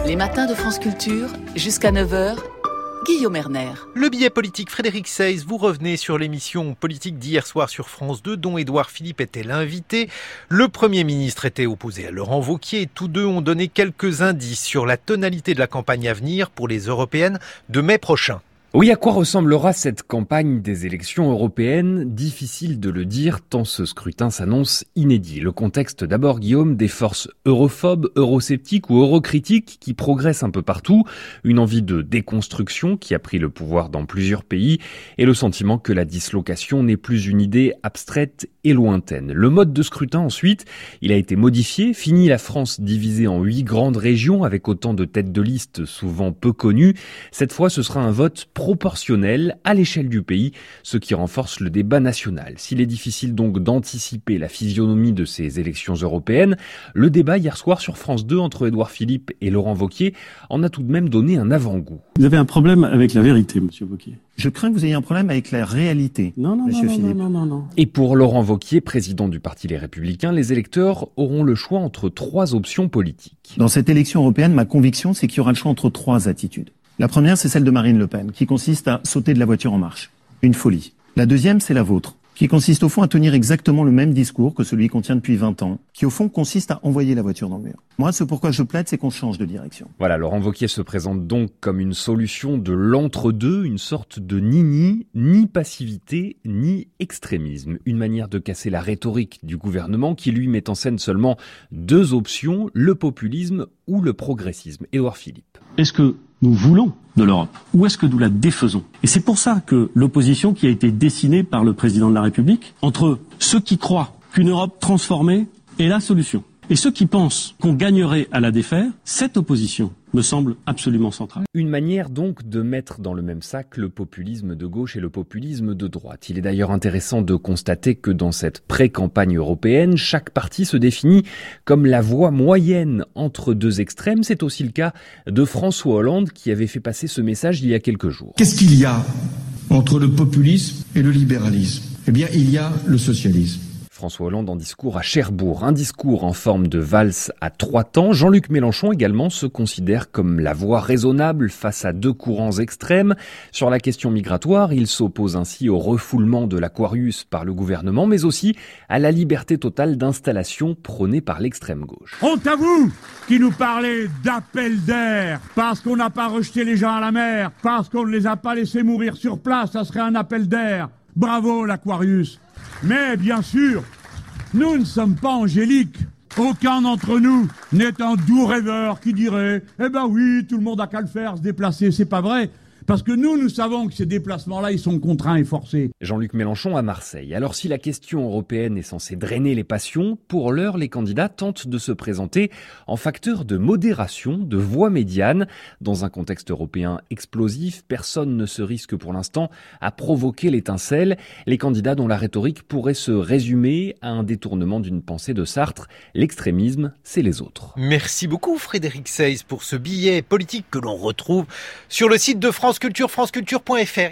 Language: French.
Les matins de France Culture, jusqu'à 9h, Guillaume Erner. Le billet politique, Frédéric Seyss, vous revenez sur l'émission politique d'hier soir sur France 2, dont Édouard Philippe était l'invité. Le Premier ministre était opposé à Laurent Wauquiez et tous deux ont donné quelques indices sur la tonalité de la campagne à venir pour les européennes de mai prochain. Oui, à quoi ressemblera cette campagne des élections européennes ? Difficile de le dire tant ce scrutin s'annonce inédit. Le contexte d'abord, Guillaume, des forces europhobes, eurosceptiques ou eurocritiques qui progressent un peu partout, une envie de déconstruction qui a pris le pouvoir dans plusieurs pays et le sentiment que la dislocation n'est plus une idée abstraite et lointaine. Le mode de scrutin ensuite, il a été modifié, fini la France divisée en 8 grandes régions avec autant de têtes de liste souvent peu connues. Cette fois, ce sera un vote proportionnel à l'échelle du pays, ce qui renforce le débat national. S'il est difficile donc d'anticiper la physionomie de ces élections européennes, le débat hier soir sur France 2 entre Édouard Philippe et Laurent Wauquiez en a tout de même donné un avant-goût. Vous avez un problème avec la vérité, monsieur Wauquiez. Je crains que vous ayez un problème avec la réalité, monsieur Philippe. Non. Et pour Laurent Wauquiez, président du Parti Les Républicains, les électeurs auront le choix entre 3 options politiques. Dans cette élection européenne, ma conviction, c'est qu'il y aura le choix entre 3 attitudes. La première, c'est celle de Marine Le Pen, qui consiste à sauter de la voiture en marche. Une folie. La deuxième, c'est la vôtre, qui consiste au fond à tenir exactement le même discours que celui qu'on tient depuis 20 ans, qui au fond consiste à envoyer la voiture dans le mur. Moi, ce pourquoi je plaide, c'est qu'on change de direction. Voilà, Laurent Wauquiez se présente donc comme une solution de l'entre-deux, une sorte de ni passivité, ni extrémisme. Une manière de casser la rhétorique du gouvernement qui lui met en scène seulement 2 options, le populisme ou le progressisme. Édouard Philippe. Est-ce que nous voulons de l'Europe ou est-ce que nous la défaisons ? Et c'est pour ça que l'opposition qui a été dessinée par le président de la République, entre ceux qui croient qu'une Europe transformée est la solution et ceux qui pensent qu'on gagnerait à la défaire, cette opposition me semble absolument centrale. Une manière donc de mettre dans le même sac le populisme de gauche et le populisme de droite. Il est d'ailleurs intéressant de constater que dans cette pré-campagne européenne, chaque parti se définit comme la voie moyenne entre 2 extrêmes. C'est aussi le cas de François Hollande qui avait fait passer ce message il y a quelques jours. Qu'est-ce qu'il y a entre le populisme et le libéralisme ? Eh bien, il y a le socialisme. François Hollande en discours à Cherbourg, un discours en forme de valse à 3 temps. Jean-Luc Mélenchon également se considère comme la voie raisonnable face à 2 courants extrêmes. Sur la question migratoire, il s'oppose ainsi au refoulement de l'Aquarius par le gouvernement, mais aussi à la liberté totale d'installation prônée par l'extrême gauche. Honte à vous qui nous parlez d'appel d'air, parce qu'on n'a pas rejeté les gens à la mer, parce qu'on ne les a pas laissés mourir sur place, ça serait un appel d'air. Bravo l'Aquarius. Mais bien sûr, nous ne sommes pas angéliques. Aucun d'entre nous n'est un doux rêveur qui dirait « Eh ben oui, tout le monde a qu'à le faire, se déplacer ». C'est pas vrai. Parce que nous savons que ces déplacements-là, ils sont contraints et forcés. Jean-Luc Mélenchon à Marseille. Alors si la question européenne est censée drainer les passions, pour l'heure, les candidats tentent de se présenter en facteur de modération, de voie médiane. Dans un contexte européen explosif, personne ne se risque pour l'instant à provoquer l'étincelle. Les candidats dont la rhétorique pourrait se résumer à un détournement d'une pensée de Sartre. L'extrémisme, c'est les autres. Merci beaucoup Frédéric Seyss pour ce billet politique que l'on retrouve sur le site de France Culture, franceculture.fr.